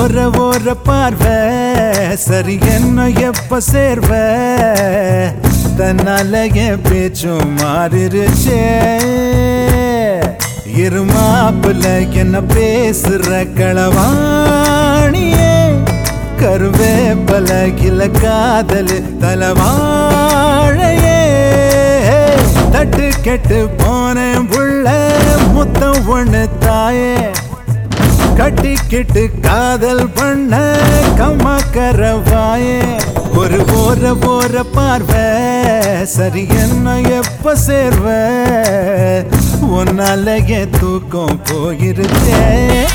ஓர பார்வை சரி என்ன எப்ப சேர்வ தன்னால என் பேச்சும் மாறிருச்சே இருமாப்புல என்ன பேசுற களவாணியே கருவேப்பல கில காதல் தலவாழையே தட்டு கெட்டு போனேன் புள்ள முத்தம் ஒண்ணு தாயே கட்டிக்கிட்டு காதல் பண்ண கம்மா கரவாயே ஒரு ஓர பார்வை சரி என்ன எப்ப சேர்வ உன்னால என் தூக்கம் போயிருச்சே